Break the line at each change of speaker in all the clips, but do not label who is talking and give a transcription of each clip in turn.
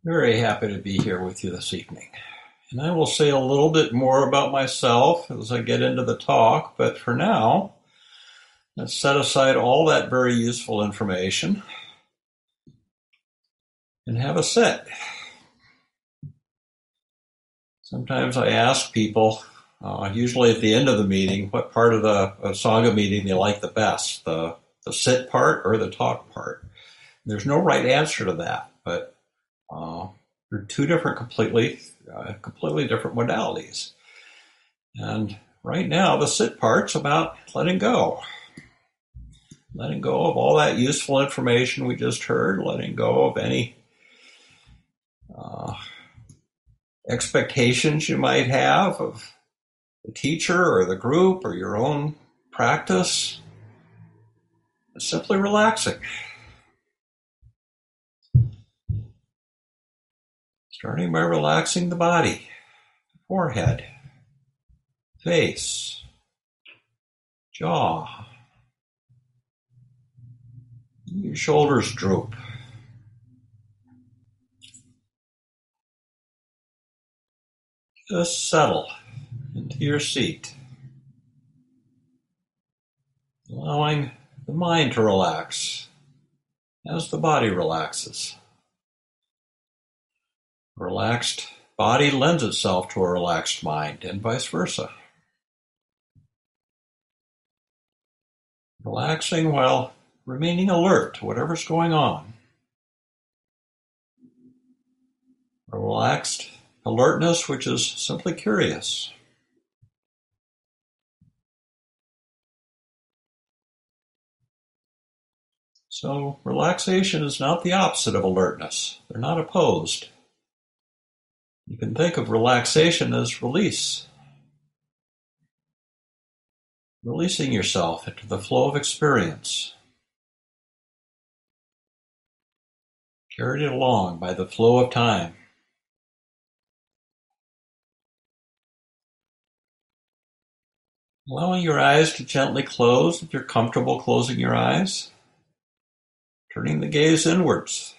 Very happy to be here with you this evening. And I will say a little bit more about myself as I get into the talk, but for now, let's set aside all that very useful information and have a sit. Sometimes I ask people, usually at the end of the meeting, what part of the Sangha meeting they like the best, the sit part or the talk part. There's no right answer to that, but they're two different, completely different modalities. And right now, the sit part's about letting go of all that useful information we just heard, letting go of any uh, expectations you might have of the teacher or the group or your own practice. Simply relaxing. Starting by relaxing the body, forehead, face, jaw. Your shoulders droop. Just settle into your seat, allowing the mind to relax as the body relaxes. A relaxed body lends itself to a relaxed mind, and vice versa. Relaxing while remaining alert to whatever's going on. A relaxed alertness which is simply curious. So relaxation is not the opposite of alertness. They're not opposed. You can think of relaxation as release. Releasing yourself into the flow of experience. Carried along by the flow of time. Allowing your eyes to gently close if you're comfortable closing your eyes. Turning the gaze inwards.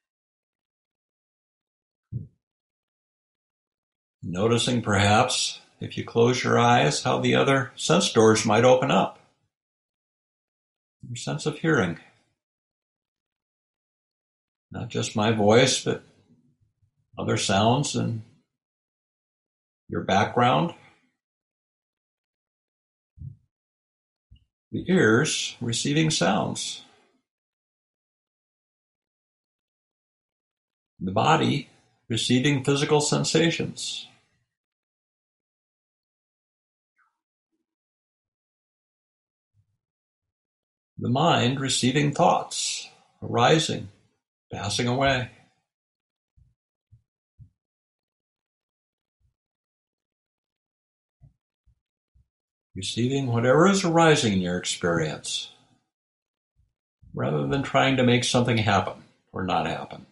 Noticing perhaps, if you close your eyes, how the other sense doors might open up. Your sense of hearing. Not just my voice, but other sounds in your background. The ears receiving sounds. The body receiving physical sensations. The mind receiving thoughts, arising, passing away. Receiving whatever is arising in your experience, rather than trying to make something happen or not happen.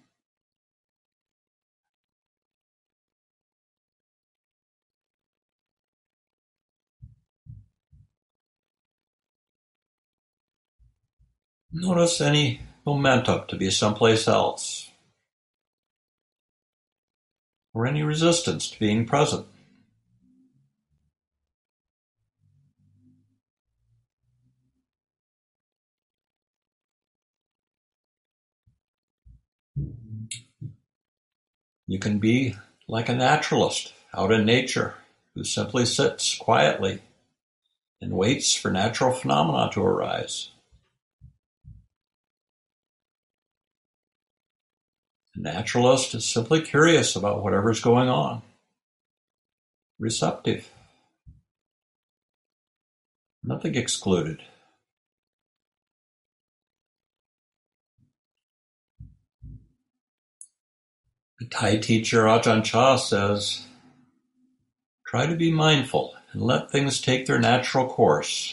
Notice any momentum to be someplace else, or any resistance to being present. You can be like a naturalist out in nature who simply sits quietly and waits for natural phenomena to arise. A naturalist is simply curious about whatever's going on, receptive, nothing excluded. The Thai teacher Ajahn Chah says, try to be mindful and let things take their natural course.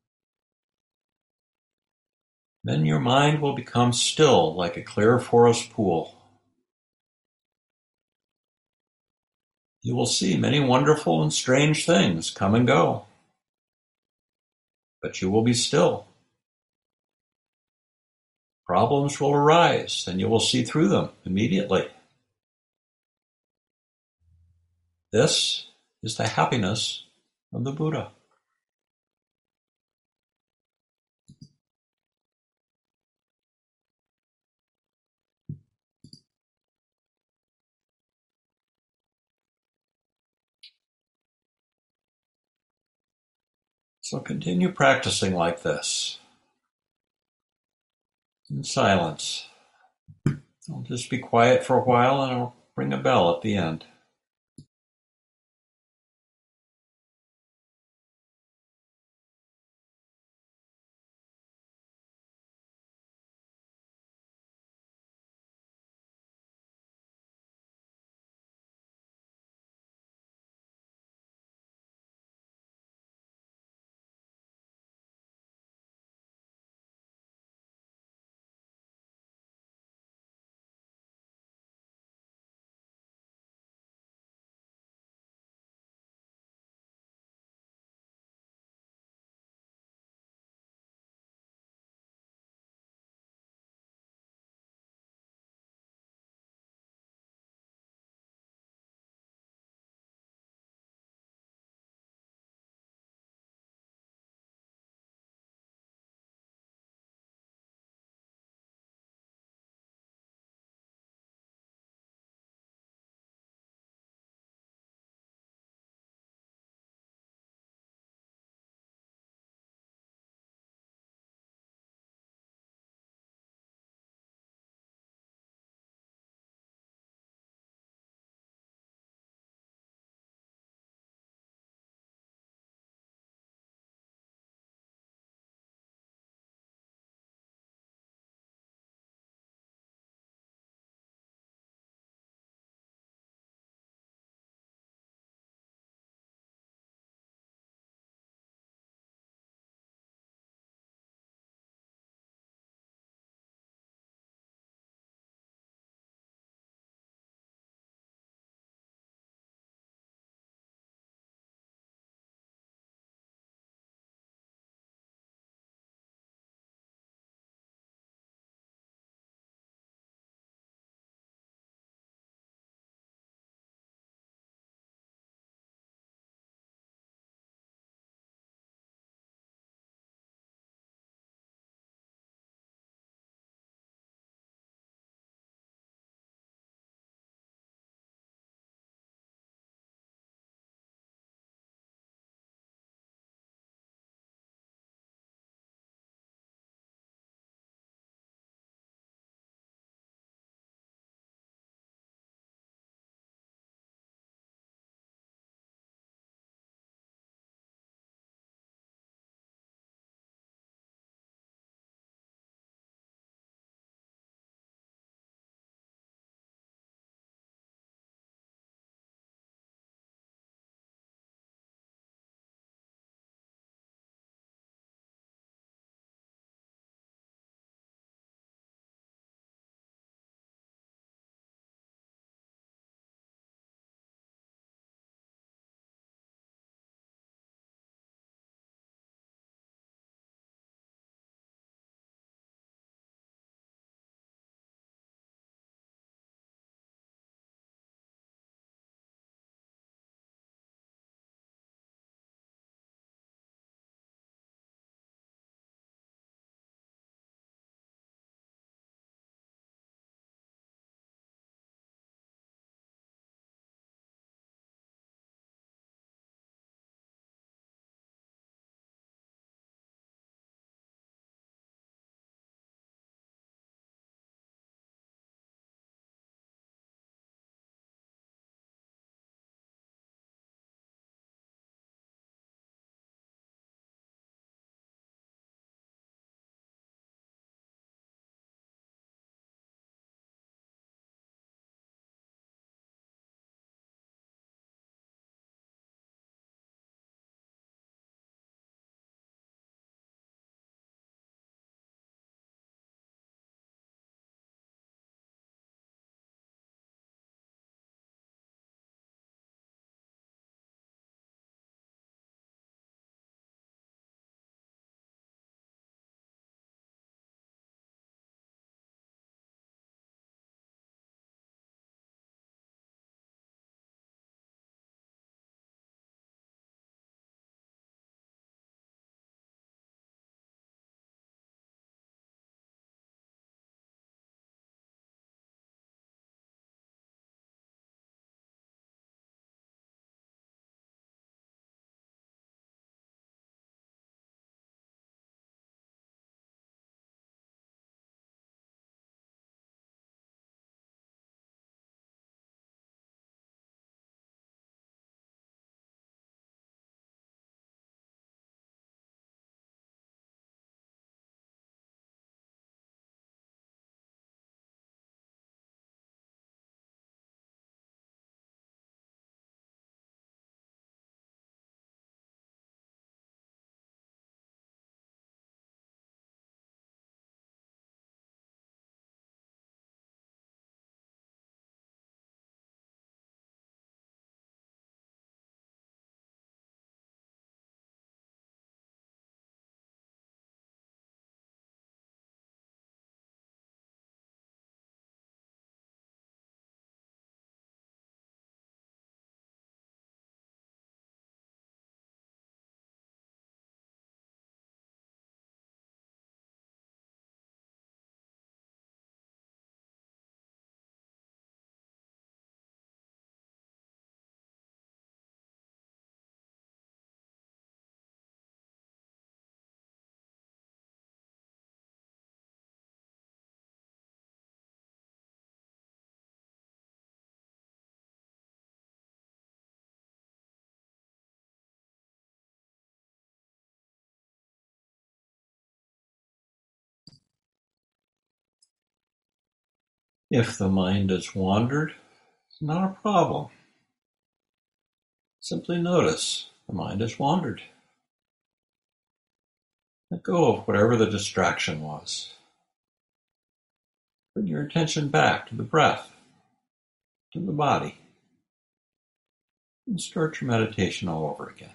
Then your mind will become still like a clear forest pool. You will see many wonderful and strange things come and go, but you will be still. Problems will arise and you will see through them immediately. This is the happiness of the Buddha. So continue practicing like this in silence. I'll just be quiet for a while and I'll ring a bell at the end. If the mind has wandered, it's not a problem. Simply notice the mind has wandered. Let go of whatever the distraction was. Bring your attention back to the breath, to the body, and start your meditation all over again.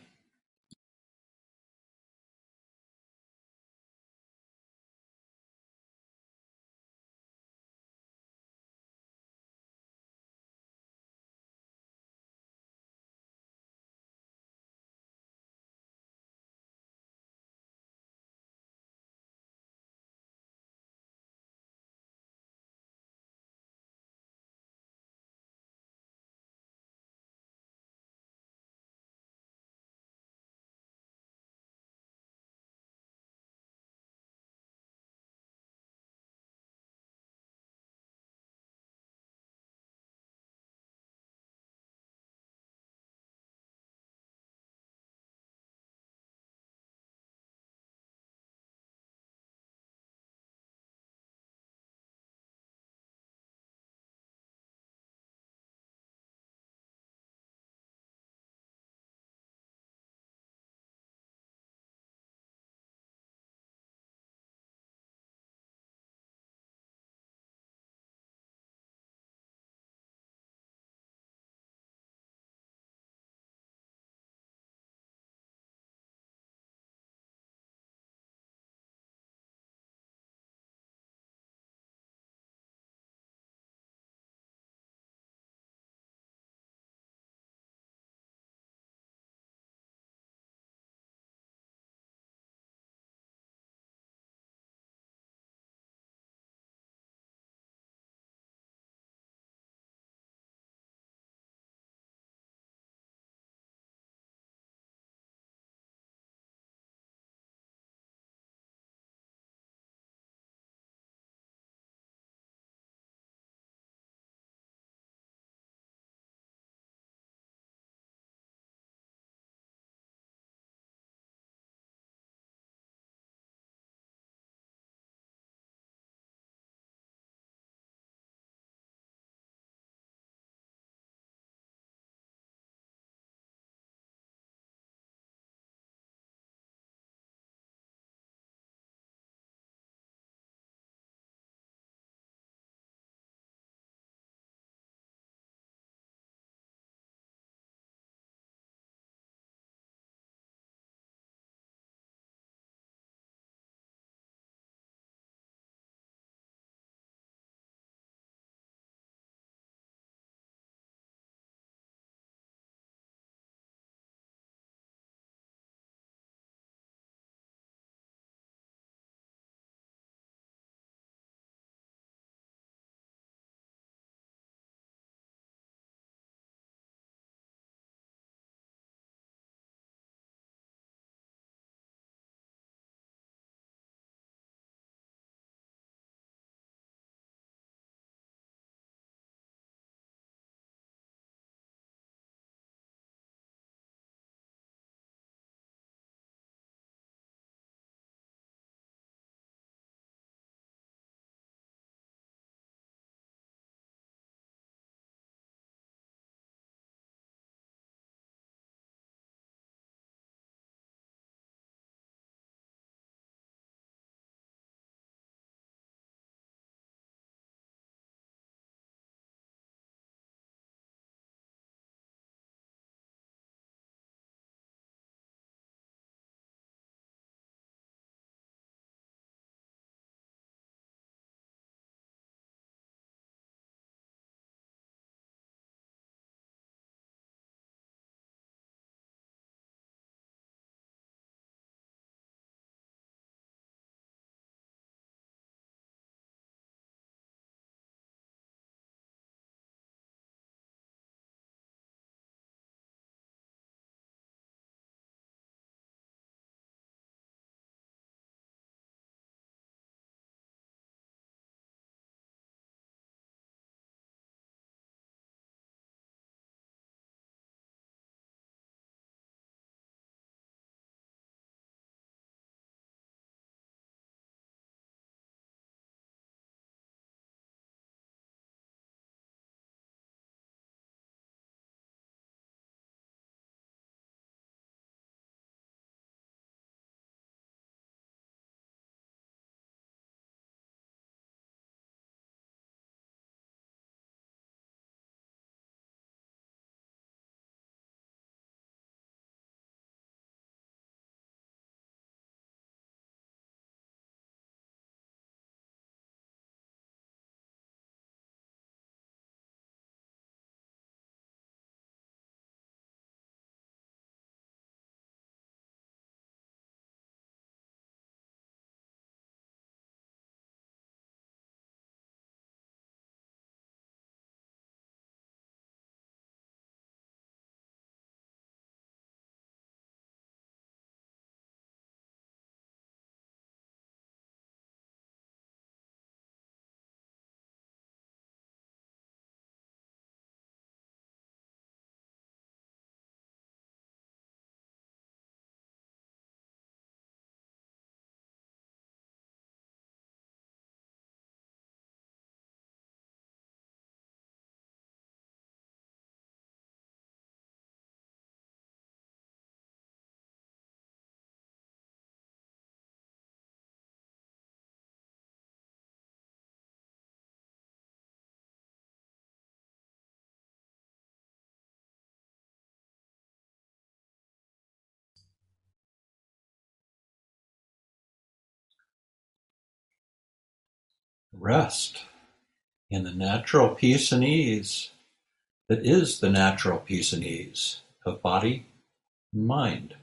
rest in the natural peace and ease that is the natural peace and ease of body and mind.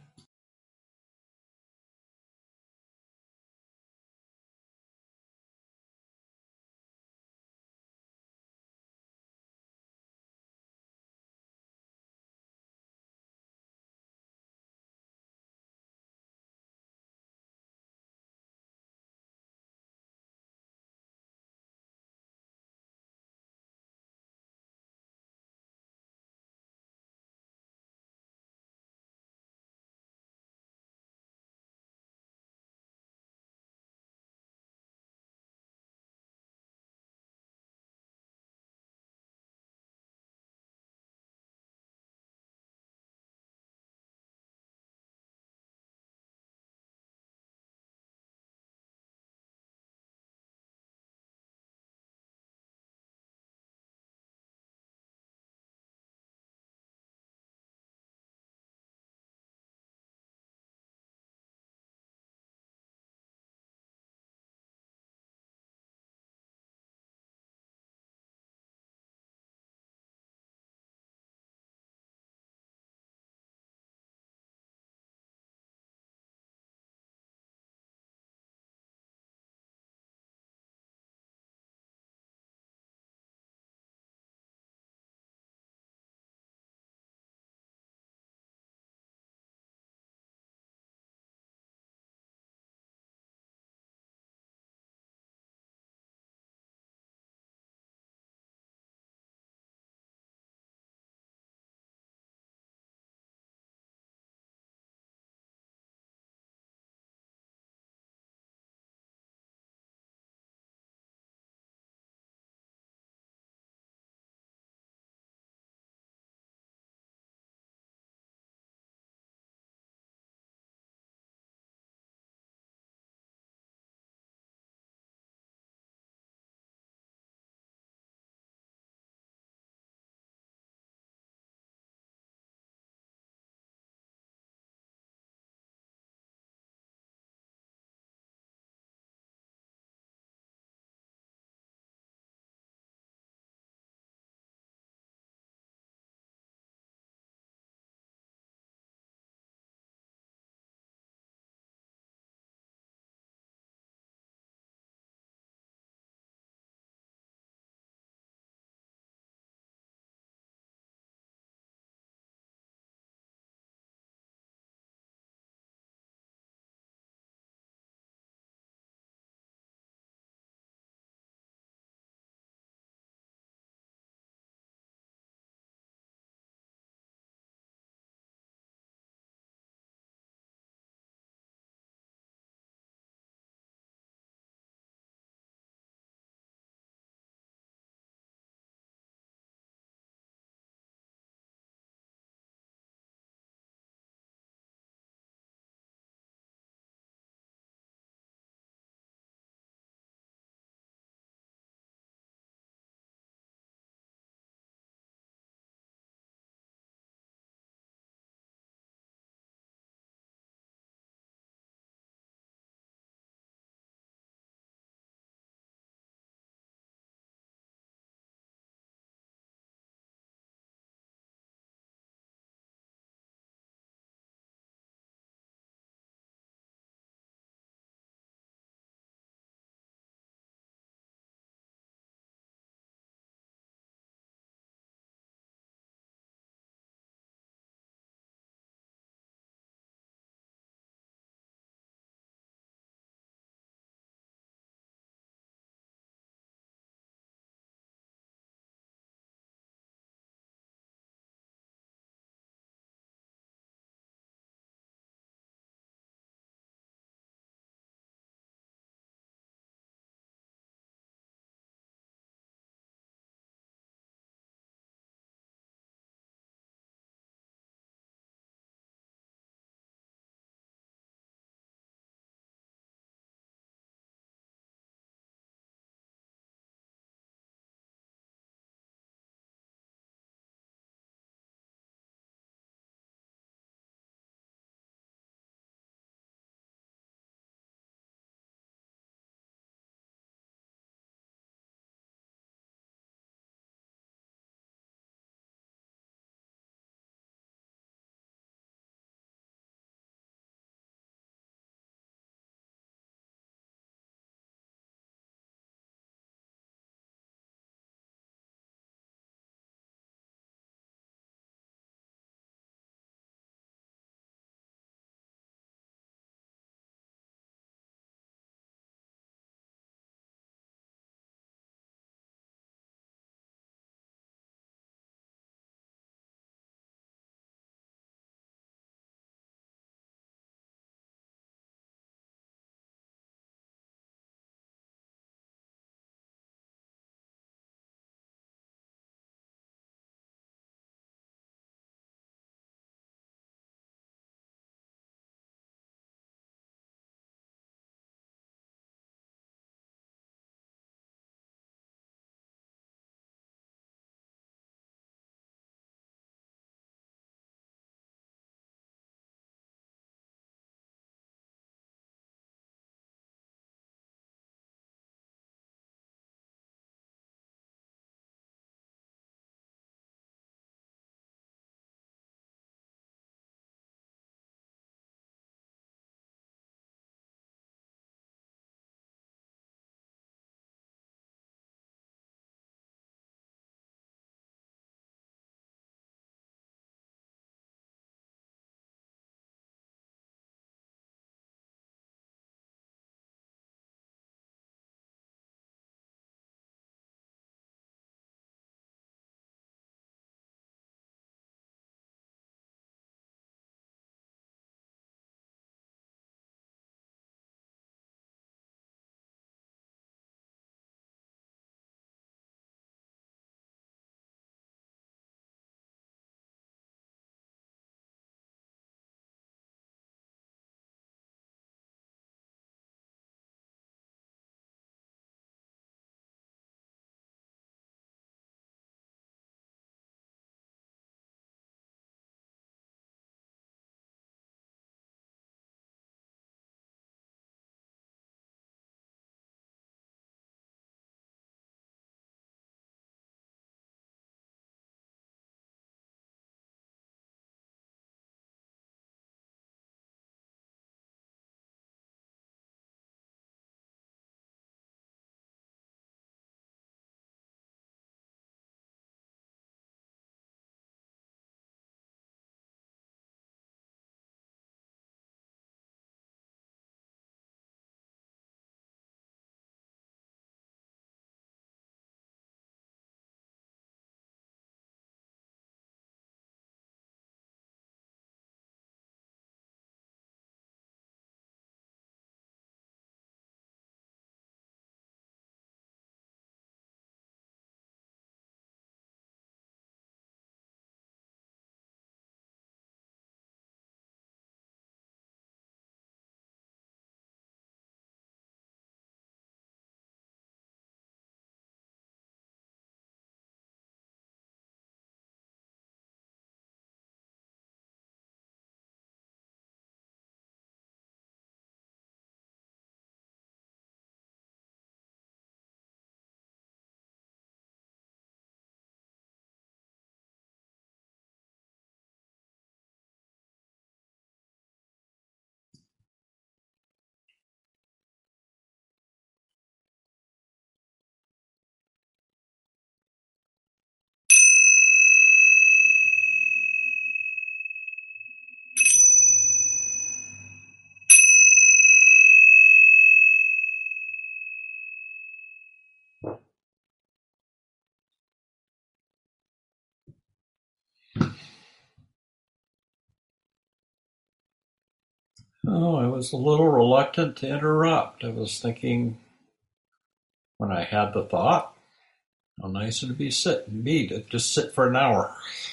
Oh, I was a little reluctant to interrupt. I was thinking when I had the thought, how nice it would be to just sit for an hour.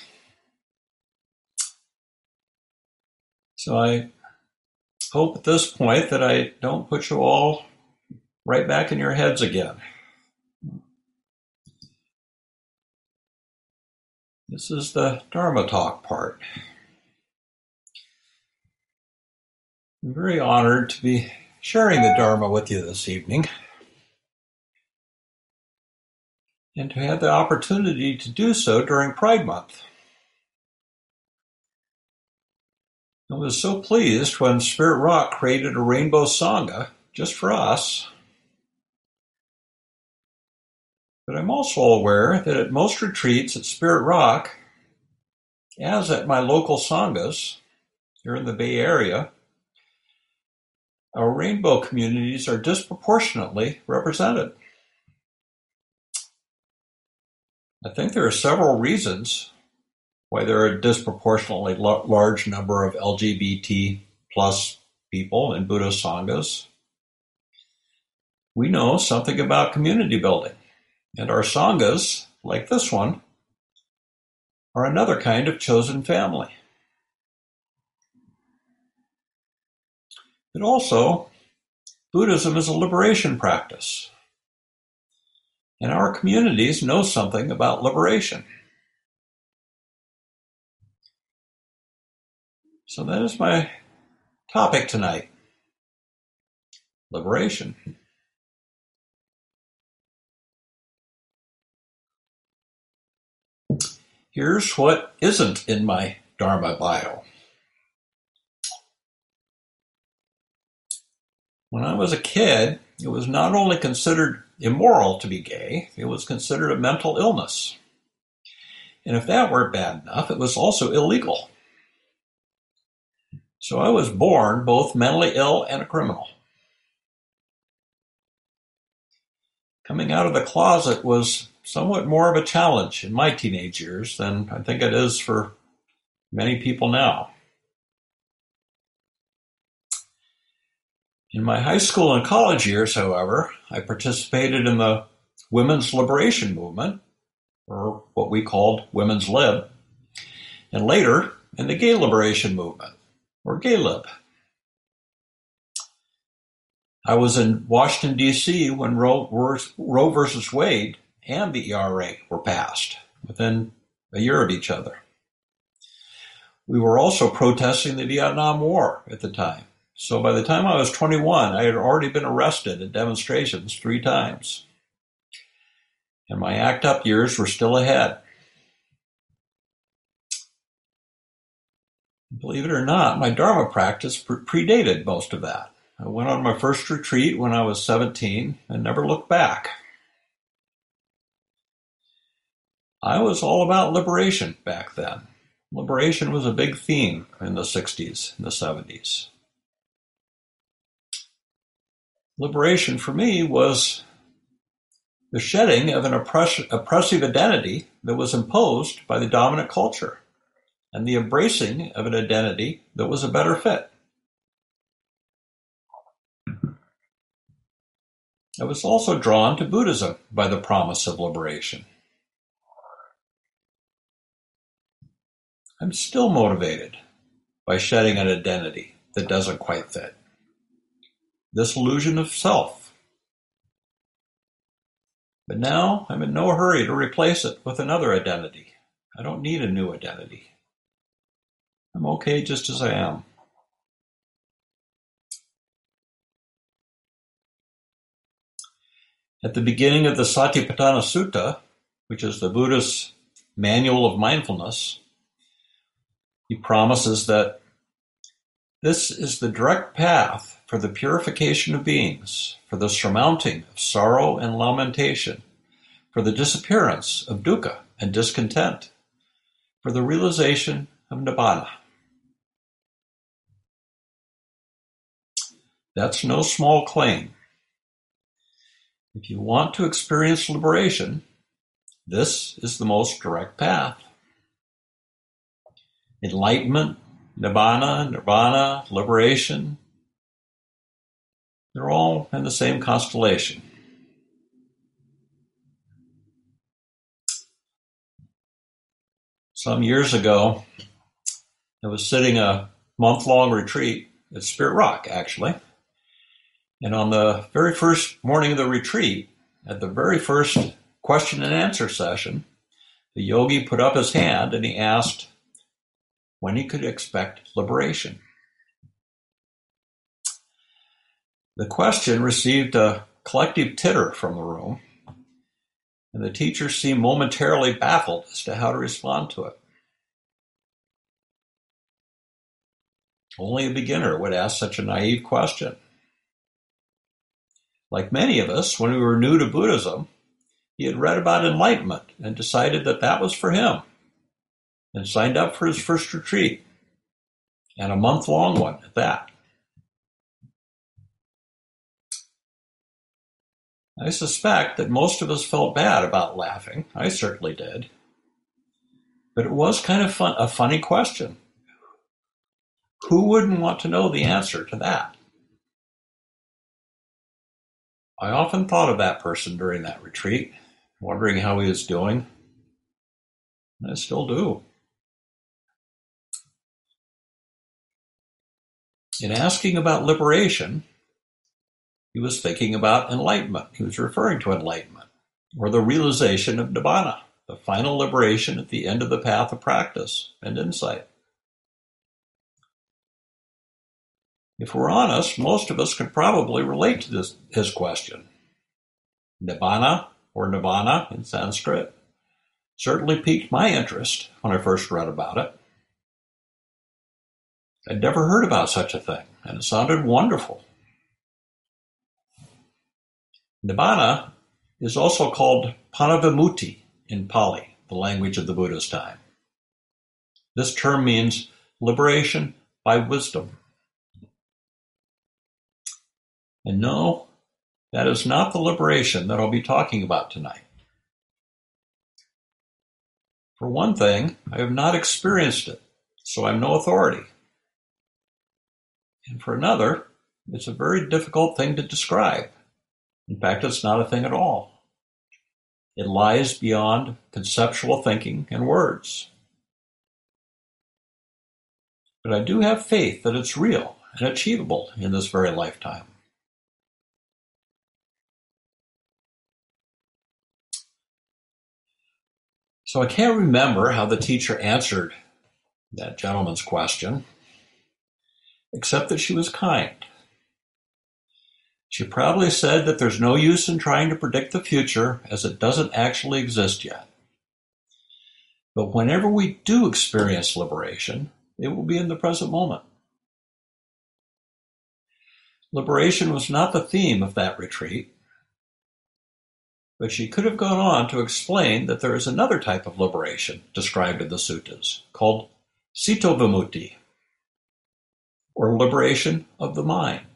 So I hope at this point that I don't put you all right back in your heads again. This is the Dharma talk part. I'm very honored to be sharing the Dharma with you this evening and to have the opportunity to do so during Pride Month. I was so pleased when Spirit Rock created a Rainbow Sangha just for us. But I'm also aware that at most retreats at Spirit Rock, as at my local Sanghas here in the Bay Area, our rainbow communities are disproportionately represented. I think there are several reasons why there are a disproportionately large number of LGBT plus people in Buddhist Sanghas. We know something about community building, and our Sanghas, like this one, are another kind of chosen family. But also, Buddhism is a liberation practice, and our communities know something about liberation. So that is my topic tonight, liberation. Here's what isn't in my Dharma bio. When I was a kid, it was not only considered immoral to be gay, it was considered a mental illness. And if that weren't bad enough, it was also illegal. So I was born both mentally ill and a criminal. Coming out of the closet was somewhat more of a challenge in my teenage years than I think it is for many people now. In my high school and college years, however, I participated in the women's liberation movement, or what we called women's lib, and later in the gay liberation movement, or gay lib. I was in Washington, D.C. when Roe versus Wade and the ERA were passed within a year of each other. We were also protesting the Vietnam War at the time. So by the time I was 21, I had already been arrested at demonstrations 3 times. And my ACT UP years were still ahead. Believe it or not, my Dharma practice predated most of that. I went on my first retreat when I was 17 and never looked back. I was all about liberation back then. Liberation was a big theme in the 60s and the 70s. Liberation for me was the shedding of an oppressive identity that was imposed by the dominant culture and the embracing of an identity that was a better fit. I was also drawn to Buddhism by the promise of liberation. I'm still motivated by shedding an identity that doesn't quite fit. This illusion of self. But now I'm in no hurry to replace it with another identity. I don't need a new identity. I'm okay just as I am. At the beginning of the Satipatthana Sutta, which is the Buddhist manual of mindfulness, he promises that this is the direct path for the purification of beings, for the surmounting of sorrow and lamentation, for the disappearance of dukkha and discontent, for the realization of nibbana. That's no small claim. If you want to experience liberation, this is the most direct path. Enlightenment Nibbana, nirvana, liberation, they're all in the same constellation. Some years ago, I was sitting a month-long retreat at Spirit Rock, actually. And on the very first morning of the retreat, at the very first question and answer session, the yogi put up his hand and he asked when he could expect liberation. The question received a collective titter from the room, and the teacher seemed momentarily baffled as to how to respond to it. Only a beginner would ask such a naive question. Like many of us, when we were new to Buddhism, he had read about enlightenment and decided that that was for him, and signed up for his first retreat, and a month-long one at that. I suspect that most of us felt bad about laughing. I certainly did. But it was kind of a funny question. Who wouldn't want to know the answer to that? I often thought of that person during that retreat, wondering how he was doing. And I still do. In asking about liberation, he was thinking about enlightenment. He was referring to enlightenment, or the realization of Nibbana, the final liberation at the end of the path of practice and insight. If we're honest, most of us could probably relate to his question. Nibbana, or Nirvana in Sanskrit, certainly piqued my interest when I first read about it. I'd never heard about such a thing, and it sounded wonderful. Nibbana is also called Panavamutti in Pali, the language of the Buddha's time. This term means liberation by wisdom. And no, that is not the liberation that I'll be talking about tonight. For one thing, I have not experienced it, so I'm no authority. And for another, it's a very difficult thing to describe. In fact, it's not a thing at all. It lies beyond conceptual thinking and words. But I do have faith that it's real and achievable in this very lifetime. So I can't remember how the teacher answered that gentleman's question, except that she was kind. She probably said that there's no use in trying to predict the future as it doesn't actually exist yet. But whenever we do experience liberation, it will be in the present moment. Liberation was not the theme of that retreat, but she could have gone on to explain that there is another type of liberation described in the suttas called Citta-vimutti, or liberation of the mind.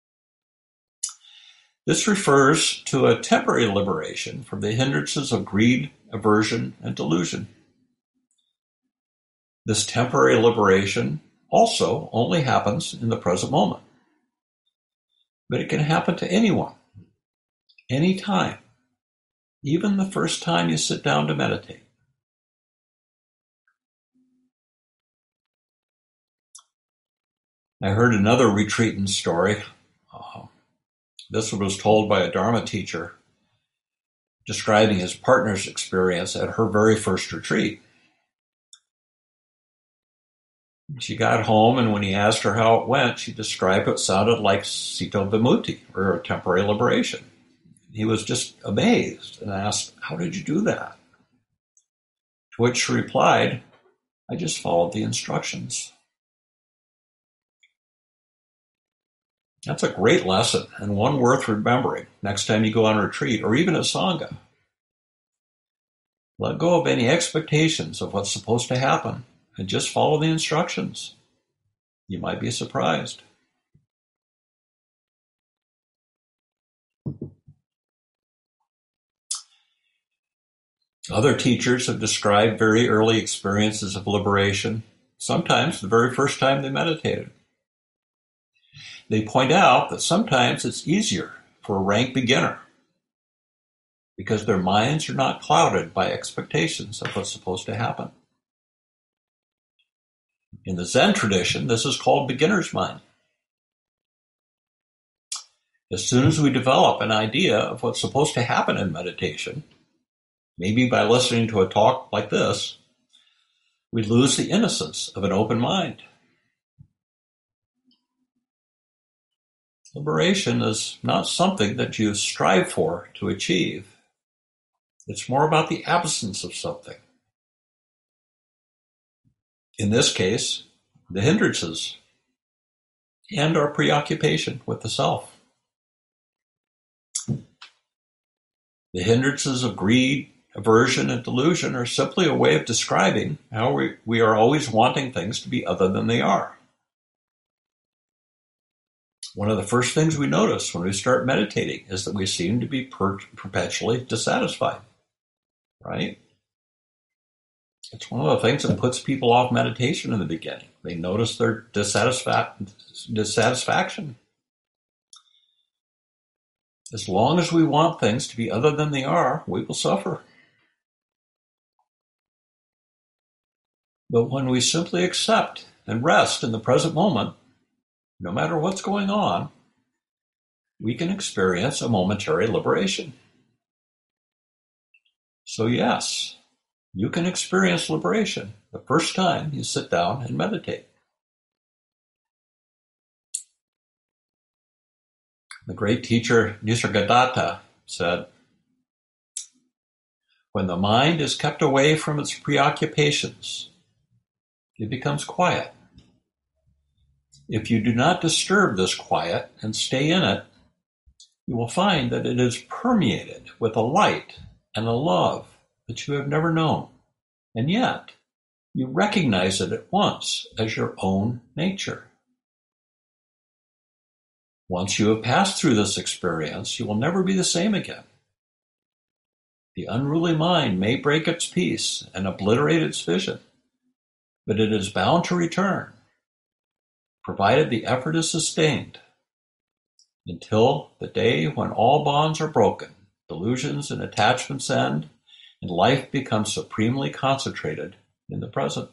This refers to a temporary liberation from the hindrances of greed, aversion, and delusion. This temporary liberation also only happens in the present moment. But it can happen to anyone, anytime, even the first time you sit down to meditate. I heard another retreatant story. This one was told by a Dharma teacher describing his partner's experience at her very first retreat. She got home, and when he asked her how it went, she described what sounded like Citta-vimutti, or a temporary liberation. He was just amazed and asked, "How did you do that?" To which she replied, "I just followed the instructions." That's a great lesson, and one worth remembering next time you go on retreat or even at Sangha. Let go of any expectations of what's supposed to happen and just follow the instructions. You might be surprised. Other teachers have described very early experiences of liberation sometimes the very first time they meditated. They point out that sometimes it's easier for a rank beginner because their minds are not clouded by expectations of what's supposed to happen. In the Zen tradition, this is called beginner's mind. As soon as we develop an idea of what's supposed to happen in meditation, maybe by listening to a talk like this, we lose the innocence of an open mind. Liberation is not something that you strive for to achieve. It's more about the absence of something. In this case, the hindrances and our preoccupation with the self. The hindrances of greed, aversion, and delusion are simply a way of describing how we are always wanting things to be other than they are. One of the first things we notice when we start meditating is that we seem to be perpetually dissatisfied, right? It's one of the things that puts people off meditation in the beginning. They notice their dissatisfaction. As long as we want things to be other than they are, we will suffer. But when we simply accept and rest in the present moment, no matter what's going on, we can experience a momentary liberation. So yes, you can experience liberation the first time you sit down and meditate. The great teacher Nisargadatta said, "When the mind is kept away from its preoccupations, it becomes quiet. If you do not disturb this quiet and stay in it, you will find that it is permeated with a light and a love that you have never known, and yet you recognize it at once as your own nature. Once you have passed through this experience, you will never be the same again. The unruly mind may break its peace and obliterate its vision, but it is bound to return, provided the effort is sustained, until the day when all bonds are broken, delusions and attachments end, and life becomes supremely concentrated in the present."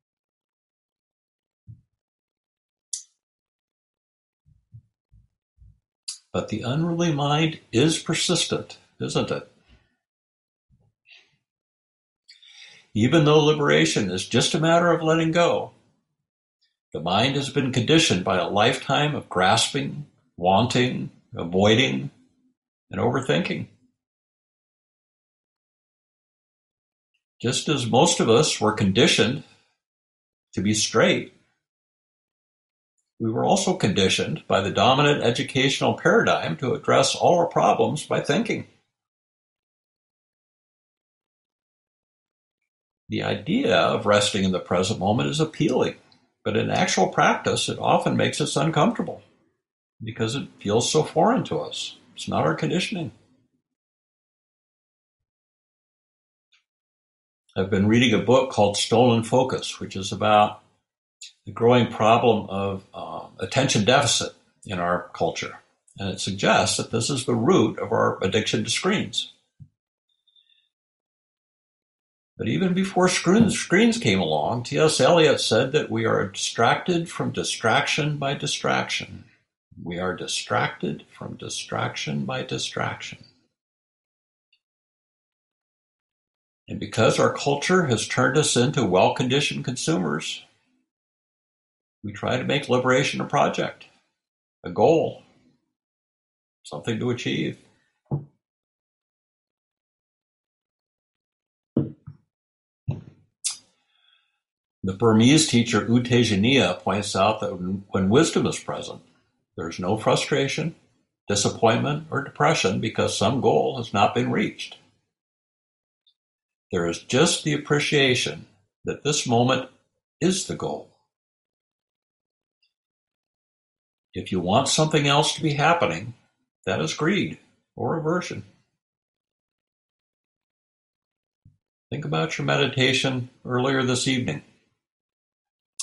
But the unruly mind is persistent, isn't it? Even though liberation is just a matter of letting go, the mind has been conditioned by a lifetime of grasping, wanting, avoiding, and overthinking. Just as most of us were conditioned to be straight, we were also conditioned by the dominant educational paradigm to address all our problems by thinking. The idea of resting in the present moment is appealing, but in actual practice, it often makes us uncomfortable because it feels so foreign to us. It's not our conditioning. I've been reading a book called Stolen Focus, which is about the growing problem of attention deficit in our culture. And it suggests that this is the root of our addiction to screens. But even before screens came along, T.S. Eliot said that we are distracted from distraction by distraction. We are distracted from distraction by distraction. And because our culture has turned us into well-conditioned consumers, we try to make liberation a project, a goal, something to achieve. The Burmese teacher U Tejaniya points out that when wisdom is present, there is no frustration, disappointment, or depression because some goal has not been reached. There is just the appreciation that this moment is the goal. If you want something else to be happening, that is greed or aversion. Think about your meditation earlier this evening.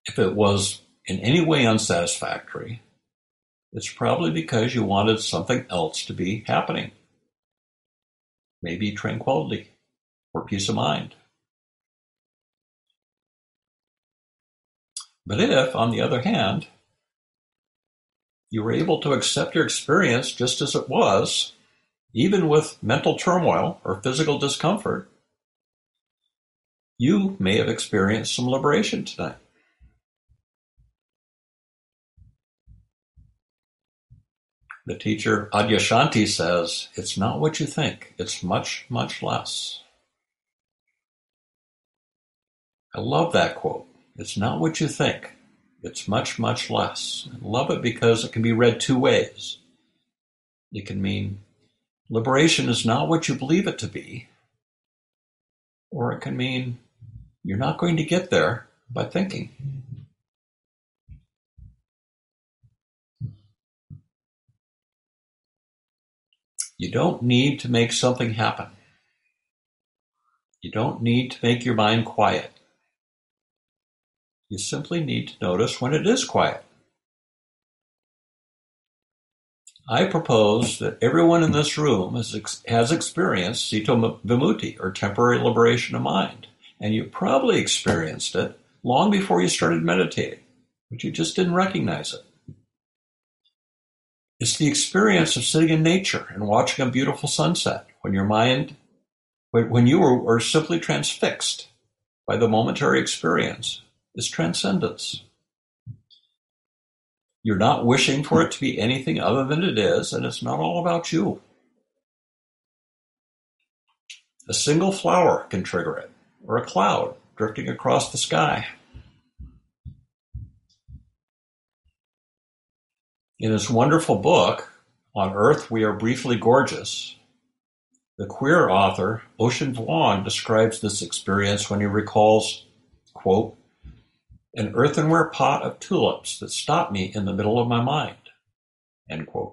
If it was in any way unsatisfactory, it's probably because you wanted something else to be happening. Maybe tranquility or peace of mind. But if, on the other hand, you were able to accept your experience just as it was, even with mental turmoil or physical discomfort, you may have experienced some liberation tonight. The teacher Adyashanti says, it's not what you think, it's much, much less. I love that quote. It's not what you think, it's much, much less. I love it because it can be read two ways. It can mean liberation is not what you believe it to be, or it can mean you're not going to get there by thinking. You don't need to make something happen. You don't need to make your mind quiet. You simply need to notice when it is quiet. I propose that everyone in this room has experienced Sito Vimutti, or temporary liberation of mind, and you probably experienced it long before you started meditating, but you just didn't recognize it. It's the experience of sitting in nature and watching a beautiful sunset when you were simply transfixed by the momentary experience. Is transcendence. You're not wishing for it to be anything other than it is, and it's not all about you. A single flower can trigger it, or a cloud drifting across the sky. In his wonderful book, On Earth We Are Briefly Gorgeous, the queer author Ocean Vuong describes this experience when he recalls, quote, an earthenware pot of tulips that stopped me in the middle of my mind, end quote.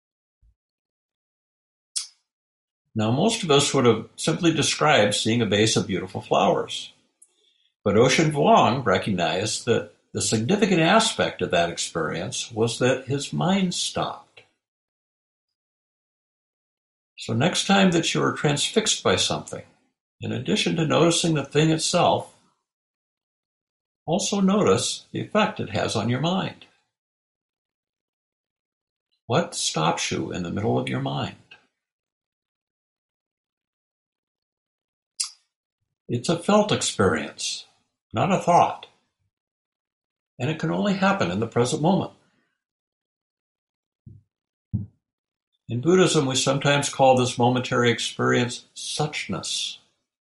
Now, most of us would have simply described seeing a vase of beautiful flowers. But Ocean Vuong recognized that the significant aspect of that experience was that his mind stopped. So next time that you are transfixed by something, in addition to noticing the thing itself, also notice the effect it has on your mind. What stops you in the middle of your mind? It's a felt experience, not a thought. And it can only happen in the present moment. In Buddhism, we sometimes call this momentary experience suchness.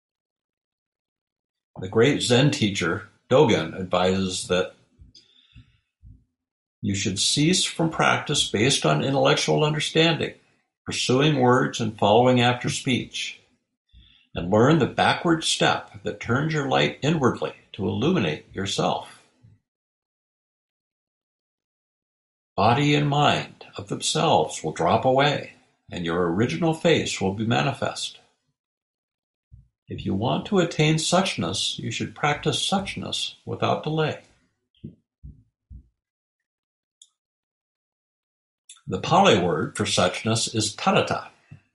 The great Zen teacher, Dogen, advises that you should cease from practice based on intellectual understanding, pursuing words and following after speech, and learn the backward step that turns your light inwardly to illuminate yourself. Body and mind of themselves will drop away, and your original face will be manifest. If you want to attain suchness, you should practice suchness without delay. The Pali word for suchness is tathata.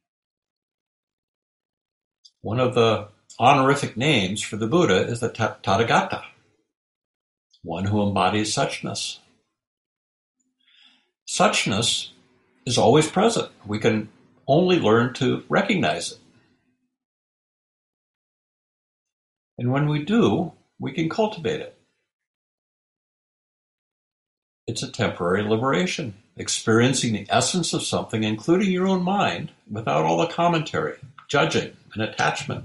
One of the honorific names for the Buddha is the Tathagata, one who embodies suchness. Suchness is always present. We can only learn to recognize it. And when we do, we can cultivate it. It's a temporary liberation, experiencing the essence of something, including your own mind, without all the commentary, judging, and attachment.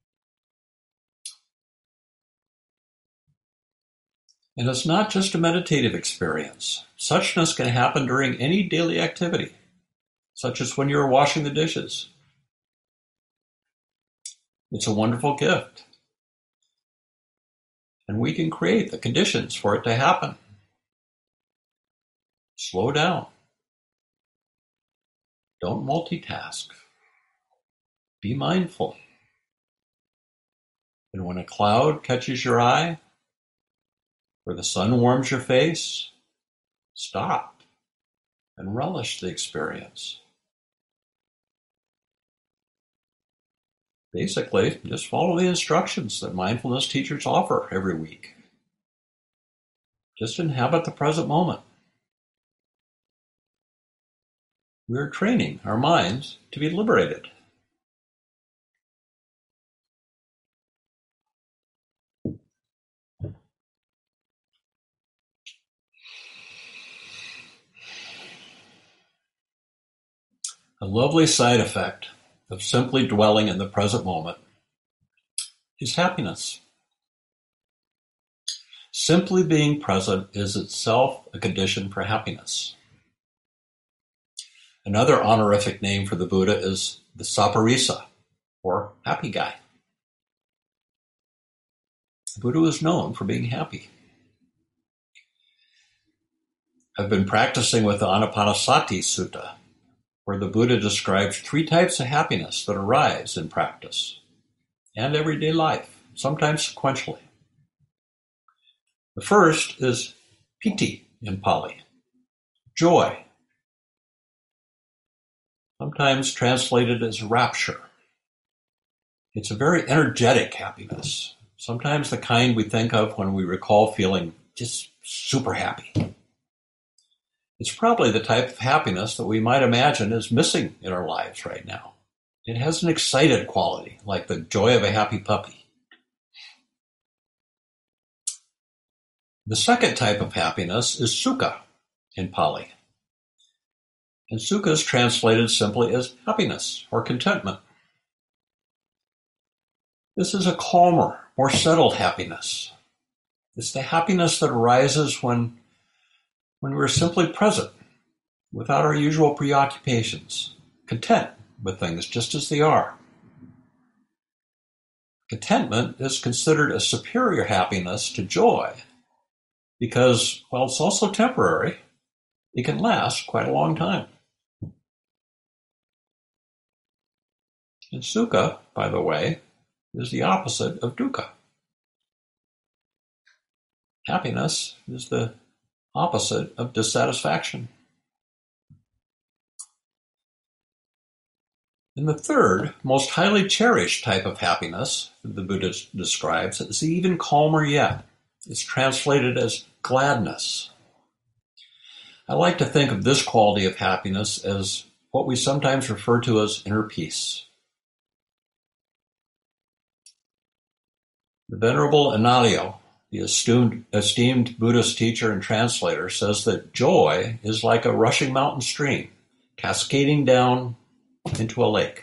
And it's not just a meditative experience. Suchness can happen during any daily activity, such as when you're washing the dishes. It's a wonderful gift. And we can create the conditions for it to happen. Slow down. Don't multitask. Be mindful. And when a cloud catches your eye, Where the sun warms your face, stop and relish the experience. Basically, just follow the instructions that mindfulness teachers offer every week. Just inhabit the present moment. We are training our minds to be liberated. A lovely side effect of simply dwelling in the present moment is happiness. Simply being present is itself a condition for happiness. Another honorific name for the Buddha is the Saparissa, or happy guy. The Buddha was known for being happy. I've been practicing with the Anapanasati Sutta, where the Buddha describes 3 types of happiness that arise in practice and everyday life, sometimes sequentially. The first is piti in Pali, joy, sometimes translated as rapture. It's a very energetic happiness, sometimes the kind we think of when we recall feeling just super happy. It's probably the type of happiness that we might imagine is missing in our lives right now. It has an excited quality, like the joy of a happy puppy. The second type of happiness is sukha in Pali. And sukha is translated simply as happiness or contentment. This is a calmer, more settled happiness. It's the happiness that arises when we're simply present, without our usual preoccupations, content with things just as they are. Contentment is considered a superior happiness to joy because, while it's also temporary, it can last quite a long time. And sukha, by the way, is the opposite of dukkha. Happiness is the opposite of dissatisfaction. And the third, most highly cherished type of happiness that the Buddha describes is even calmer yet. It's translated as gladness. I like to think of this quality of happiness as what we sometimes refer to as inner peace. The Venerable Analayo, the esteemed Buddhist teacher and translator, says that joy is like a rushing mountain stream, cascading down into a lake.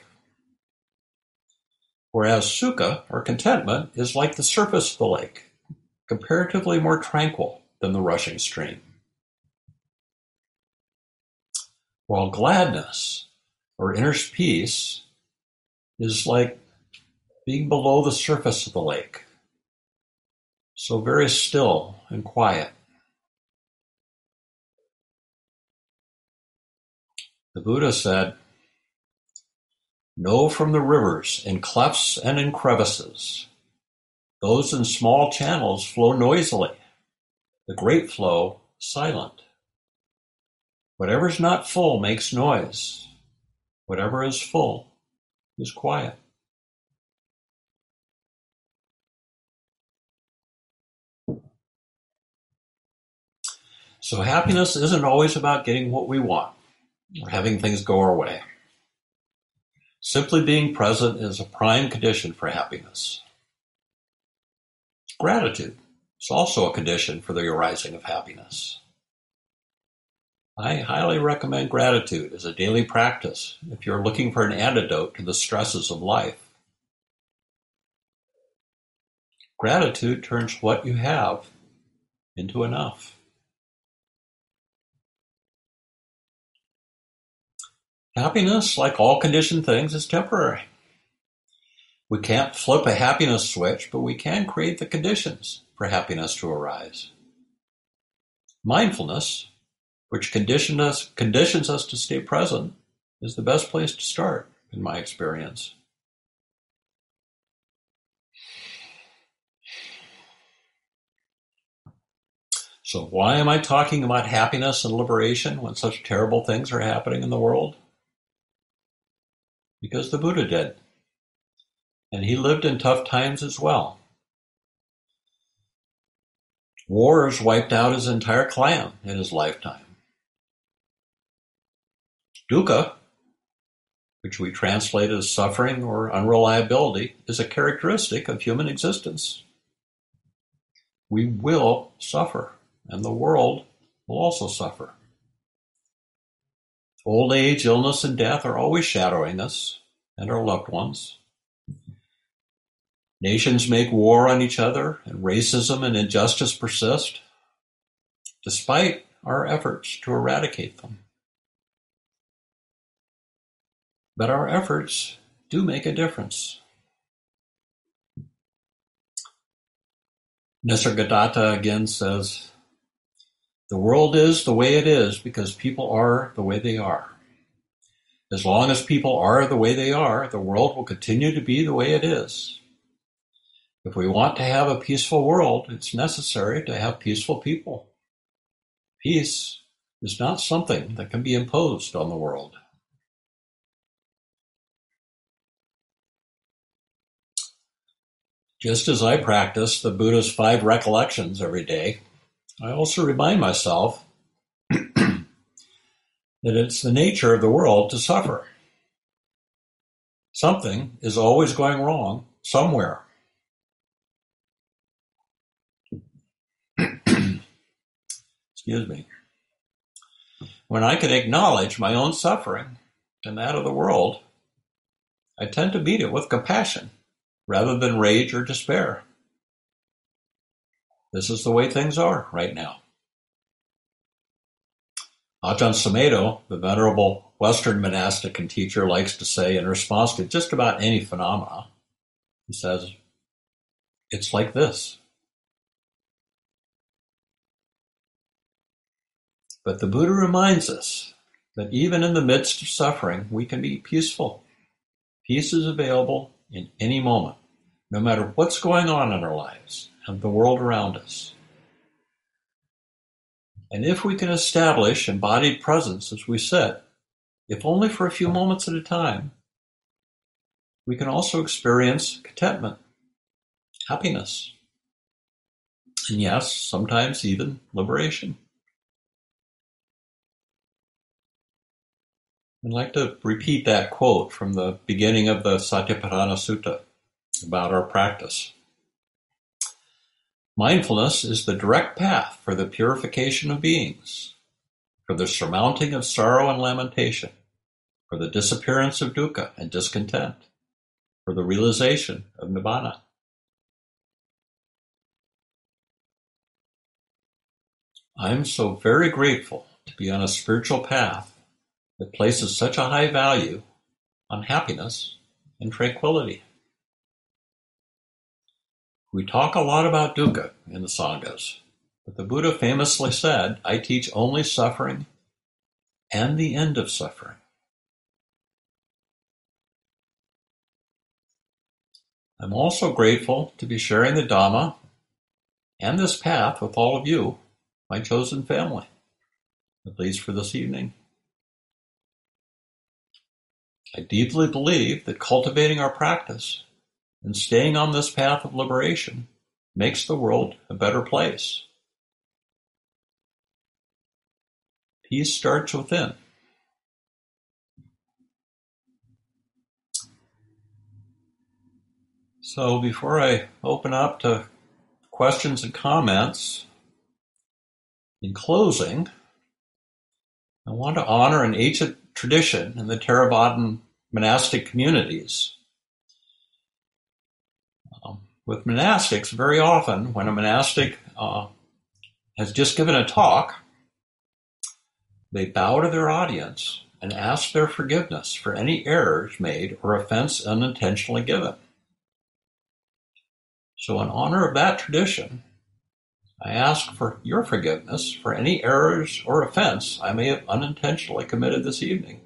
Whereas sukha, or contentment, is like the surface of the lake, comparatively more tranquil than the rushing stream. While gladness, or inner peace, is like being below the surface of the lake, so very still and quiet. The Buddha said, "Know from the rivers in clefts and in crevices. Those in small channels flow noisily, the great flow silent. Whatever's not full makes noise. Whatever is full is quiet." So happiness isn't always about getting what we want or having things go our way. Simply being present is a prime condition for happiness. Gratitude is also a condition for the arising of happiness. I highly recommend gratitude as a daily practice if you're looking for an antidote to the stresses of life. Gratitude turns what you have into enough. Happiness, like all conditioned things, is temporary. We can't flip a happiness switch, but we can create the conditions for happiness to arise. Mindfulness, which conditions us to stay present, is the best place to start, in my experience. So why am I talking about happiness and liberation when such terrible things are happening in the world? Because the Buddha did. And he lived in tough times as well. Wars wiped out his entire clan in his lifetime. Dukkha, which we translate as suffering or unreliability, is a characteristic of human existence. We will suffer, and the world will also suffer. Old age, illness, and death are always shadowing us and our loved ones. Nations make war on each other, and racism and injustice persist, despite our efforts to eradicate them. But our efforts do make a difference. Nisargadatta again says, "The world is the way it is because people are the way they are. As long as people are the way they are, the world will continue to be the way it is. If we want to have a peaceful world, it's necessary to have peaceful people. Peace is not something that can be imposed on the world." Just as I practice the Buddha's 5 recollections every day, I also remind myself that it's the nature of the world to suffer. Something is always going wrong somewhere. Excuse me. When I can acknowledge my own suffering and that of the world, I tend to meet it with compassion rather than rage or despair. This is the way things are right now. Ajahn Sumedho, the venerable Western monastic and teacher, likes to say in response to just about any phenomena, he says, "It's like this." But the Buddha reminds us that even in the midst of suffering, we can be peaceful. Peace is available in any moment, no matter what's going on in our lives and the world around us. And if we can establish embodied presence as we sit, if only for a few moments at a time, we can also experience contentment, happiness, and yes, sometimes even liberation. I'd like to repeat that quote from the beginning of the Satipatthana Sutta about our practice. "Mindfulness is the direct path for the purification of beings, for the surmounting of sorrow and lamentation, for the disappearance of dukkha and discontent, for the realization of nibbana." I'm so very grateful to be on a spiritual path that places such a high value on happiness and tranquility. We talk a lot about dukkha in the Sanghas, but the Buddha famously said, "I teach only suffering and the end of suffering." I'm also grateful to be sharing the Dhamma and this path with all of you, my chosen family, at least for this evening. I deeply believe that cultivating our practice and staying on this path of liberation makes the world a better place. Peace starts within. So before I open up to questions and comments, in closing, I want to honor an ancient tradition in the Theravadan monastic communities. With monastics, very often when a monastic has just given a talk, they bow to their audience and ask their forgiveness for any errors made or offense unintentionally given. So in honor of that tradition, I ask for your forgiveness for any errors or offense I may have unintentionally committed this evening.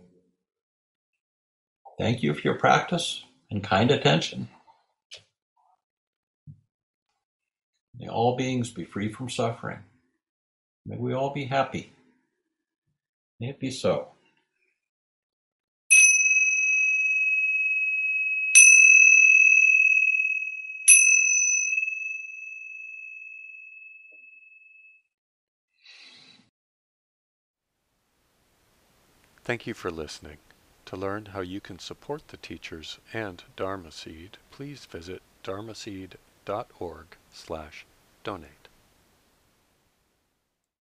Thank you for your practice and kind attention. May all beings be free from suffering. May we all be happy. May it be so.
Thank you for listening. To learn how you can support the teachers and Dharma Seed, please visit dharmaseed.org/donate.